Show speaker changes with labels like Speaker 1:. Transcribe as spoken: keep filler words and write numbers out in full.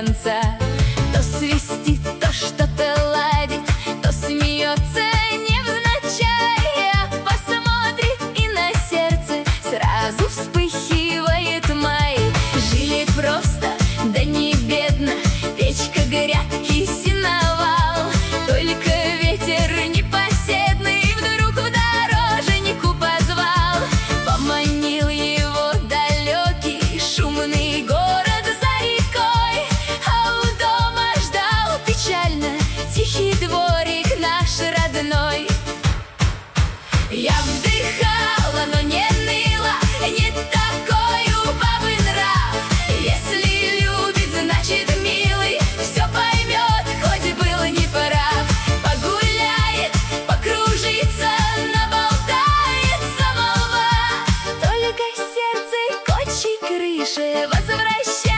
Speaker 1: конца. То свистит, то что-то ладит, то смеется невзначай, а посмотрит и на сердце сразу вспыхивает май. Жили просто, да не бедно, печка, грядки, сеновал. Только ветер непоседный вдруг в дорожнику позвал. Поманил его далекий шумный город за рекой, а у дома ждал печально тихий дворик наш родной. Я вдыхала, но не ныла, не такой у бабы нрав. Если любит, значит милый, все поймет, хоть был не прав. Погуляет, покружится, наболтается молва, только сердце к отчей крыше возвращается.